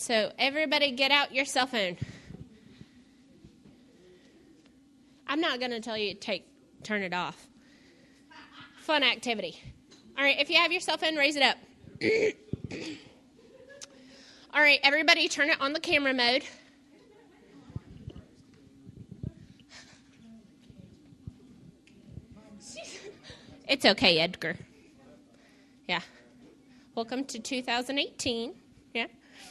So everybody get out your cell phone. I'm not going to tell you to turn it off. Fun activity. All right, if you have your cell phone, raise it up. All right, everybody turn it on the camera mode. It's okay, Edgar. Yeah. Welcome to 2018. Yeah.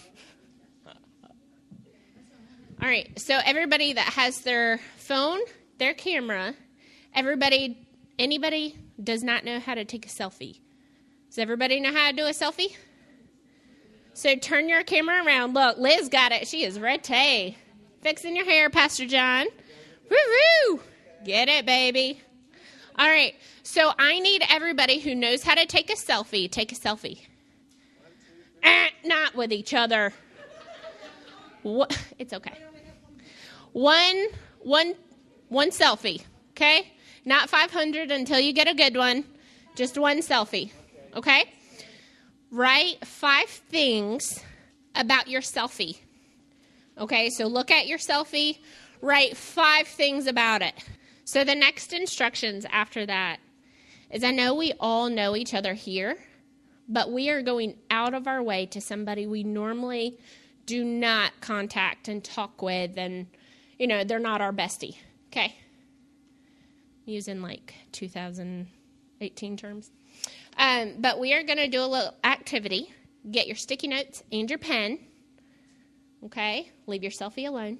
All right, so everybody that has their phone, their camera, anybody does not know how to take a selfie. Does everybody know how to do a selfie? So turn your camera around. Look, Liz got it. She is ready. Fixing your hair, Pastor John. Woo-woo! Get it, baby. All right, so I need everybody who knows how to take a selfie. Take a selfie. Not with each other. It's okay. One selfie, okay? Not 500 until you get a good one. Just one selfie, okay? Write 5 things about your selfie. Okay, so look at your selfie. Write 5 things about it. So the next instructions after that is, I know we all know each other here, but we are going out of our way to somebody we normally do not contact and talk with, and, they're not our bestie. Okay. Using like 2018 terms. But we are going to do a little activity. Get your sticky notes and your pen. Okay. Leave your selfie alone.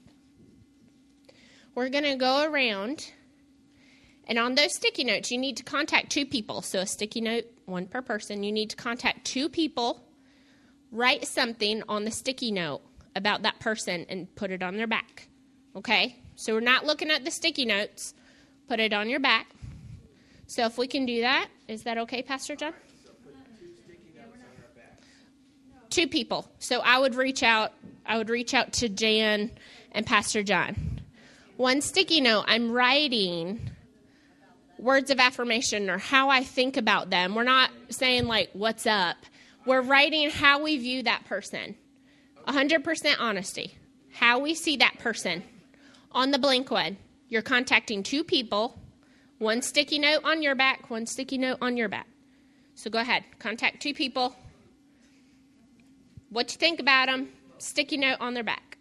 We're going to go around, and on those sticky notes, you need to contact 2 people. So a sticky note, 1 per person. You need to contact 2 people. Write something on the sticky note about that person and put it on their back. Okay? So we're not looking at the sticky notes. Put it on your back. So if we can do that, is that okay, Pastor John? So put 2 sticky notes on our back. 2 people. So I would reach out to Jan and Pastor John. 1 sticky note, I'm writing words of affirmation or how I think about them. We're not saying like, what's up? We're writing how we view that person. 100% honesty. How we see that person. On the blank one, you're contacting 2 people. 1 sticky note on your back, 1 sticky note on your back. So go ahead. Contact 2 people. What you think about them. Sticky note on their back.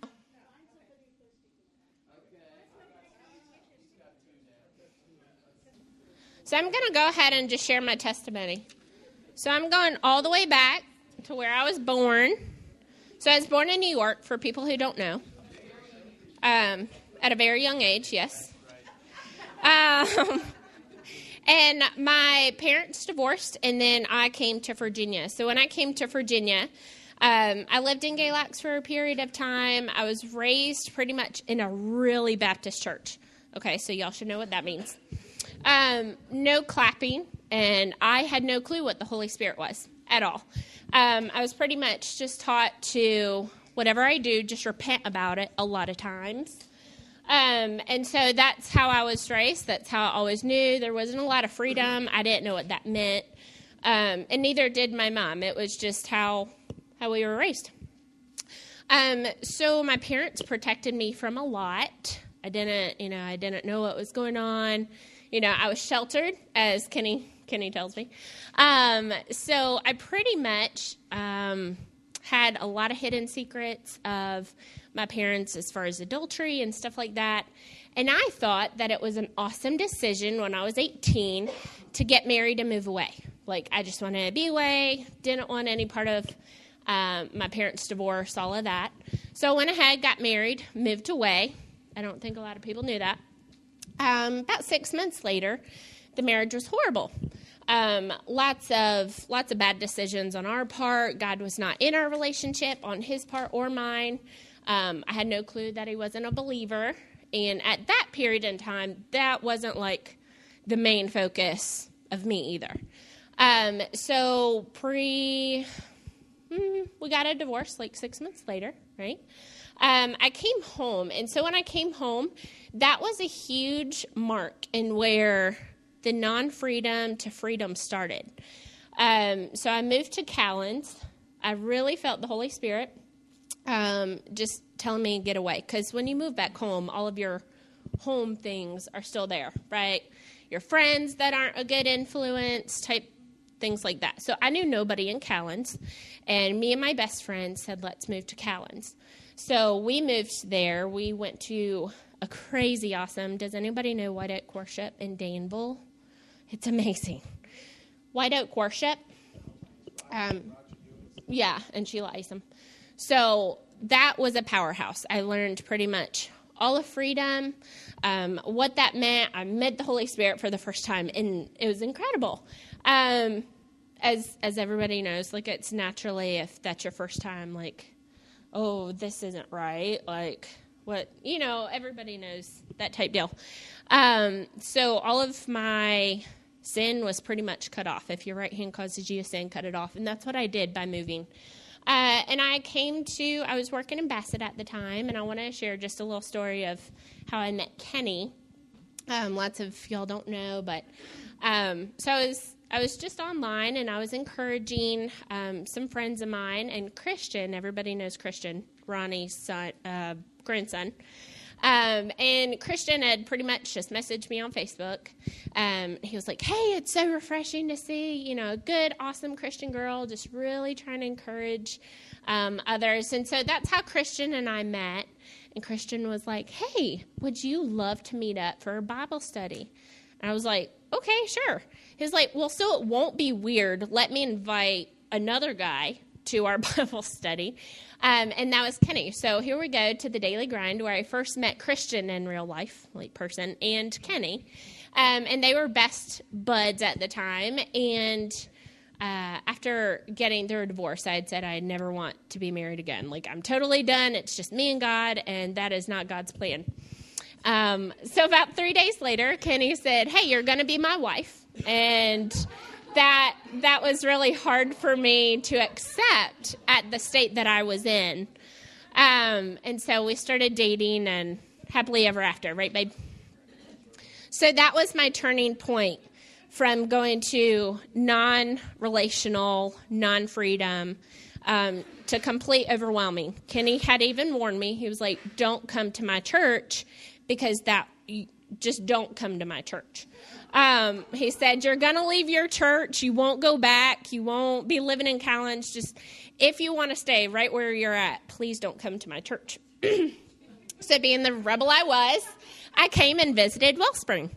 So I'm going to go ahead and just share my testimony. So I'm going all the way back to where I was born. So I was born in New York, for people who don't know. At a very young age, yes. And my parents divorced, and then I came to Virginia. So when I came to Virginia, I lived in Galax for a period of time. I was raised pretty much in a really Baptist church. Okay, so y'all should know what that means. No clapping, and I had no clue what the Holy Spirit was at all. I was pretty much just taught to, whatever I do, just repent about it a lot of times. And so that's how I was raised. That's how I always knew. There wasn't a lot of freedom. I didn't know what that meant. And neither did my mom. It was just how we were raised. So my parents protected me from a lot. I didn't know what was going on. I was sheltered, as Kenny tells me. So I pretty much had a lot of hidden secrets of my parents as far as adultery and stuff like that. And I thought that it was an awesome decision when I was 18 to get married and move away. Like, I just wanted to be away, didn't want any part of my parents' divorce, all of that. So I went ahead, got married, moved away. I don't think a lot of people knew that. About 6 months later, the marriage was horrible. Lots of bad decisions on our part. God was not in our relationship on his part or mine. I had no clue that he wasn't a believer. And at that period in time, that wasn't like the main focus of me either. So we got a divorce like 6 months later, right? I came home. And so when I came home, that was a huge mark in where the non-freedom to freedom started. So I moved to Callens. I really felt the Holy Spirit. just telling me to get away. Because when you move back home, all of your home things are still there, right? Your friends that aren't a good influence, type things like that. So I knew nobody in Callens, and me and my best friend said, let's move to Callens. So we moved there. We went to a crazy awesome, does anybody know White Oak Worship in Danville? It's amazing. White Oak Worship. Yeah, and Sheila Isom. So that was a powerhouse. I learned pretty much all of freedom, what that meant. I met the Holy Spirit for the first time, and it was incredible. As everybody knows, like, it's naturally, if that's your first time, like, oh, this isn't right. Like, what, everybody knows that type deal. So all of my sin was pretty much cut off. If your right hand causes you to sin, cut it off. And that's what I did by moving. And I was working in Bassett at the time, and I want to share just a little story of how I met Kenny. Lots of y'all don't know, but so I was just online, and I was encouraging some friends of mine, and Christian, everybody knows Christian, Ronnie's son, grandson. And Christian had pretty much just messaged me on Facebook. He was like, hey, it's so refreshing to see, a good, awesome Christian girl just really trying to encourage others. And so that's how Christian and I met. And Christian was like, hey, would you love to meet up for a Bible study? And I was like, okay, sure. He was like, well, so it won't be weird. Let me invite another guy to our Bible study. And that was Kenny. So here we go to the Daily Grind, where I first met Christian in real life, like person, and Kenny. And they were best buds at the time. And after getting their divorce, I had said I never want to be married again. Like, I'm totally done. It's just me and God, and that is not God's plan. So about 3 days later, Kenny said, hey, you're going to be my wife. And that was really hard for me to accept at the state that I was in. And so we started dating, and happily ever after, right, babe? So that was my turning point from going to non-relational, non-freedom, to complete overwhelming. Kenny had even warned me. He was like, don't come to my church, because just don't come to my church. He said, you're going to leave your church. You won't go back. You won't be living in Callens. Just, if you want to stay right where you're at, please don't come to my church. So being the rebel I was, I came and visited Wellspring.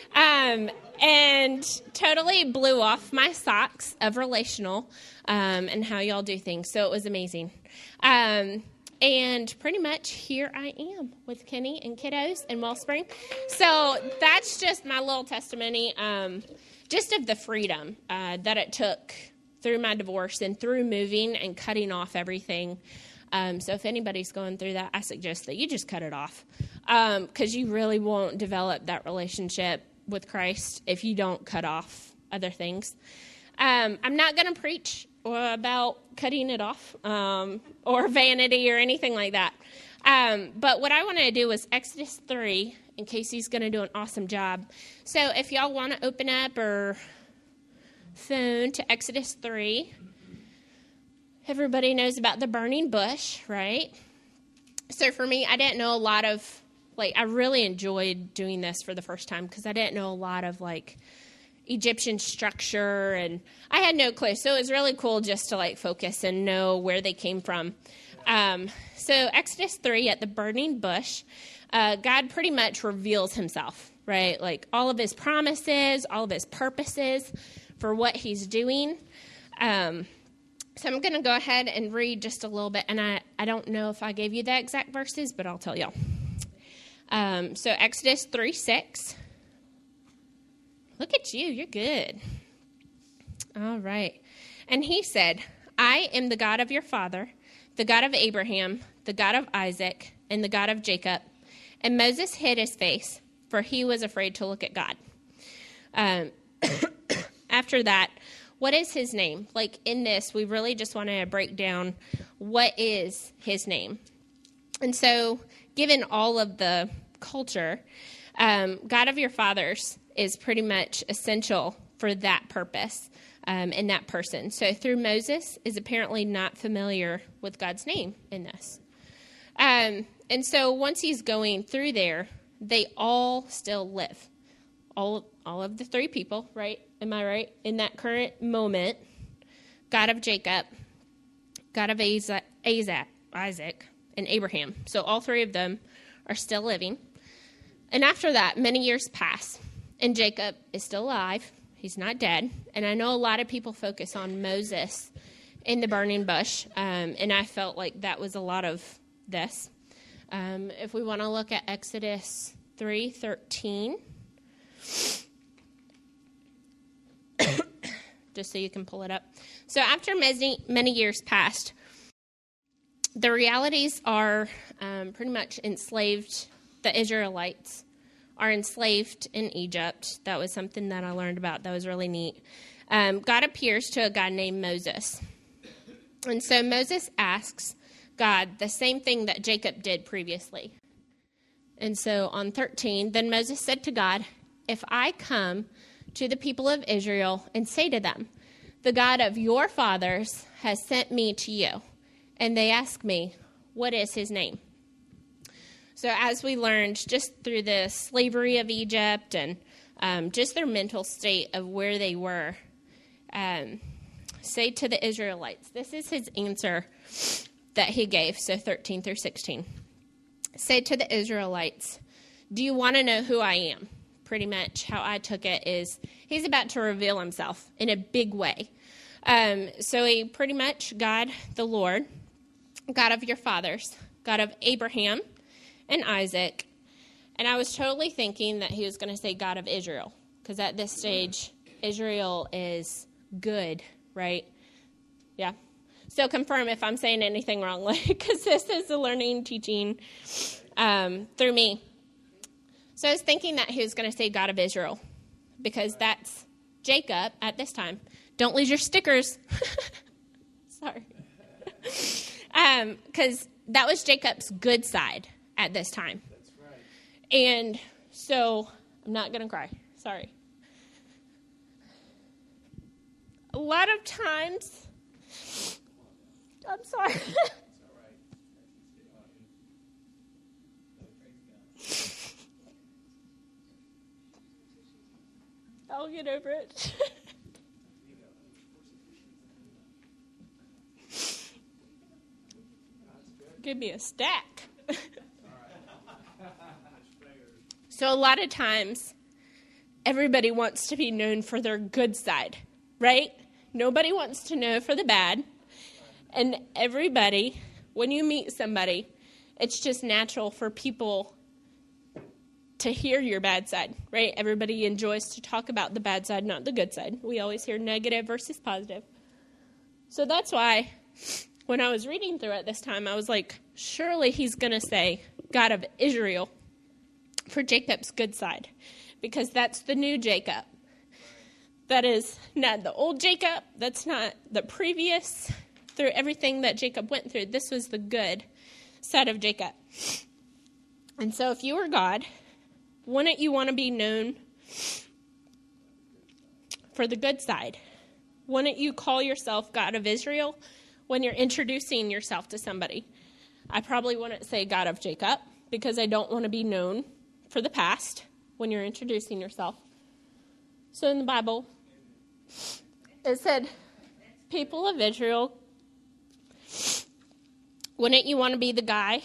And totally blew off my socks of relational, and how y'all do things. So it was amazing. And pretty much here I am with Kenny and kiddos in Wellspring. So that's just my little testimony, just of the freedom that it took through my divorce and through moving and cutting off everything. So if anybody's going through that, I suggest that you just cut it off, because you really won't develop that relationship with Christ if you don't cut off other things. I'm not going to preach about cutting it off, or vanity or anything like that. But what I wanted to do was Exodus 3, in case he's going to do an awesome job. So if y'all want to open up or phone to Exodus 3, everybody knows about the burning bush, right? So for me, I didn't know a lot of, I really enjoyed doing this for the first time, because I didn't know a lot of, Egyptian structure, and I had no clue. So it was really cool just to focus and know where they came from. So Exodus 3, at the burning bush, God pretty much reveals himself, right? All of his promises, all of his purposes for what he's doing. So I'm going to go ahead and read just a little bit. And I don't know if I gave you the exact verses, but I'll tell y'all. So Exodus 3:6. Look at you. You're good. All right. And he said, I am the God of your father, the God of Abraham, the God of Isaac, and the God of Jacob. And Moses hid his face, for he was afraid to look at God. After that, what is his name? In this, we really just want to break down what is his name. And so, given all of the culture, God of your fathers is pretty much essential for that purpose. in that person. So through Moses is apparently not familiar with God's name in this. And so once he's going through there, they all still live. All of the three people, right? Am I right? In that current moment, God of Jacob, God of Isaac, and Abraham. So all three of them are still living. And after that, many years pass, and Jacob is still alive. He's not dead. And I know a lot of people focus on Moses in the burning bush, and I felt like that was a lot of this. If we want to look at Exodus 3:13, just so you can pull it up. So after many years passed, the realities are pretty much enslaved. The Israelites are enslaved in Egypt. That was something that I learned about that was really neat. God appears to a guy named Moses. And so Moses asks God the same thing that Jacob did previously. And so on 13, then Moses said to God, if I come to the people of Israel and say to them, the God of your fathers has sent me to you, and they ask me, what is his name? So as we learned just through the slavery of Egypt and just their mental state of where they were, say to the Israelites, this is his answer that he gave, so 13 through 16. Say to the Israelites, do you want to know who I am? Pretty much how I took it is he's about to reveal himself in a big way. So he pretty much, God, the Lord, God of your fathers, God of Abraham and Isaac. And I was totally thinking that he was going to say God of Israel, because at this stage, Israel is good, right? Yeah. So confirm if I'm saying anything wrong, because this is a learning, teaching through me. So I was thinking that he was going to say God of Israel, because that's Jacob at this time. Don't lose your stickers. Sorry. Because that was Jacob's good side at this time. That's right. And so I'm not going to cry. Sorry. A lot of times, I'm sorry. It's all right. I'll get over it. Give me a stack. So a lot of times, everybody wants to be known for their good side, right? Nobody wants to know for the bad. And everybody, when you meet somebody, it's just natural for people to hear your bad side, right? Everybody enjoys to talk about the bad side, not the good side. We always hear negative versus positive. So that's why when I was reading through it this time, I was like, surely he's going to say God of Israel for Jacob's good side, because that's the new Jacob. That is not the old Jacob. That's not the previous. Through everything that Jacob went through, this was the good side of Jacob. And so if you were God, wouldn't you want to be known for the good side? Wouldn't you call yourself God of Israel when you're introducing yourself to somebody? I probably wouldn't say God of Jacob, because I don't want to be known for the past when you're introducing yourself. So in the Bible, it said, people of Israel, wouldn't you want to be the guy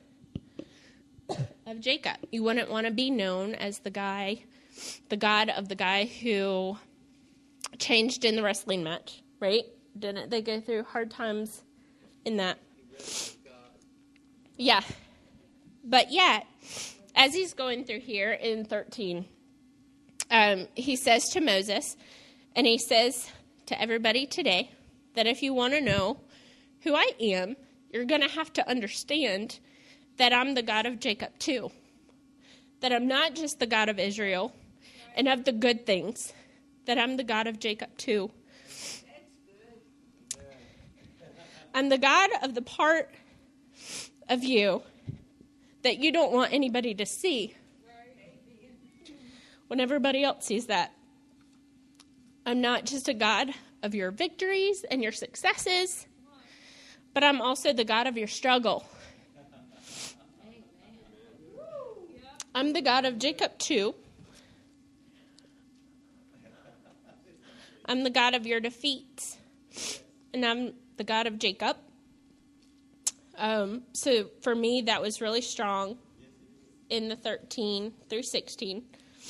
of Jacob? You wouldn't want to be known as the God of the guy who changed in the wrestling match, right? Didn't they go through hard times in that? Yeah. But yet, as he's going through here in 13, he says to Moses, and he says to everybody today, that if you want to know who I am, you're going to have to understand that I'm the God of Jacob too. That I'm not just the God of Israel and of the good things, that I'm the God of Jacob too. I'm the God of the part of you that you don't want anybody to see when everybody else sees that. I'm not just a God of your victories and your successes, but I'm also the God of your struggle. I'm the God of Jacob too. I'm the God of your defeats, and I'm the God of Jacob. So for me, that was really strong in the 13 through 16.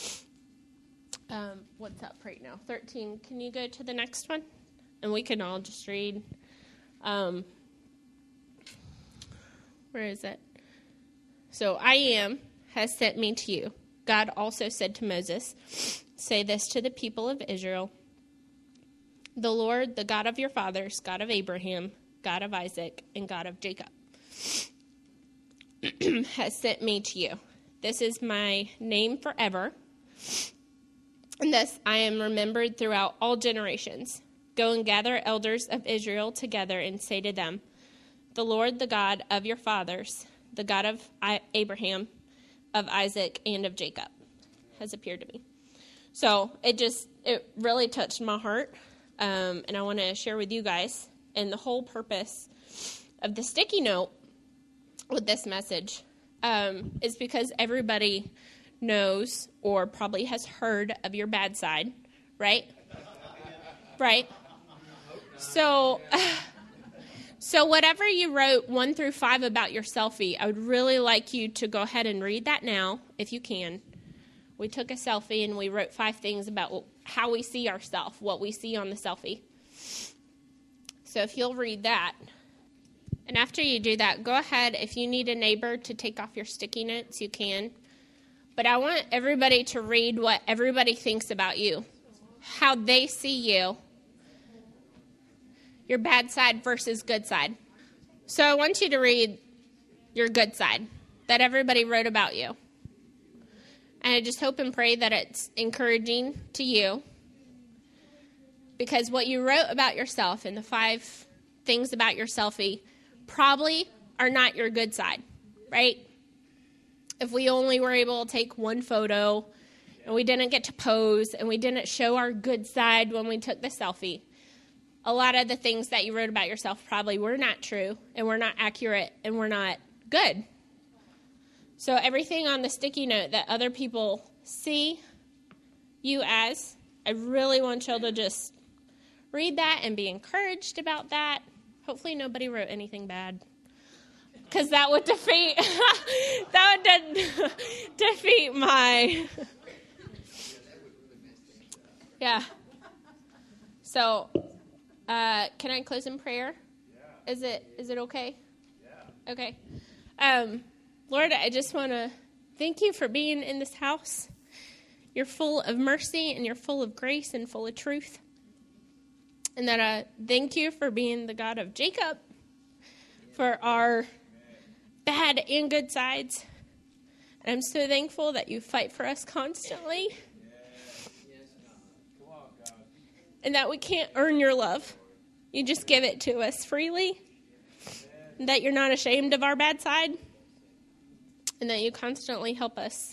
What's up right now? 13. Can you go to the next one? And we can all just read. Where is it? So I am has sent me to you. God also said to Moses, say this to the people of Israel. The Lord, the God of your fathers, God of Abraham, God of Isaac, and God of Jacob, has sent me to you. This is my name forever, and thus I am remembered throughout all generations. Go and gather elders of Israel together and say to them, the Lord, the God of your fathers, the God of Abraham, of Isaac, and of Jacob, has appeared to me. So it really touched my heart, and I want to share with you guys. And the whole purpose of the sticky note with this message is because everybody knows or probably has heard of your bad side, right? Right? So whatever you wrote 1 through 5 about your selfie, I would really like you to go ahead and read that now, if you can. We took a selfie and we wrote 5 things about how we see ourselves, what we see on the selfie. So if you'll read that. And after you do that, go ahead. If you need a neighbor to take off your sticky notes, you can. But I want everybody to read what everybody thinks about you, how they see you, your bad side versus good side. So I want you to read your good side that everybody wrote about you. And I just hope and pray that it's encouraging to you. Because what you wrote about yourself and the 5 things about your selfie probably are not your good side, right? If we only were able to take 1 photo and we didn't get to pose and we didn't show our good side when we took the selfie, a lot of the things that you wrote about yourself probably were not true and were not accurate and were not good. So everything on the sticky note that other people see you as, I really want y'all to just read that and be encouraged about that. Hopefully nobody wrote anything bad, because that would defeat defeat my yeah. So can I close in prayer? Yeah. Is it okay? Yeah. Okay. Lord, I just want to thank you for being in this house. You're full of mercy and you're full of grace and full of truth. And that I thank you for being the God of Jacob, for our bad and good sides. And I'm so thankful that you fight for us constantly. And that we can't earn your love. You just give it to us freely. And that you're not ashamed of our bad side. And that you constantly help us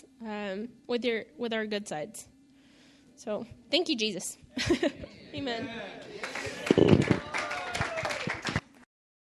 with our good sides. So, thank you, Jesus. Amen.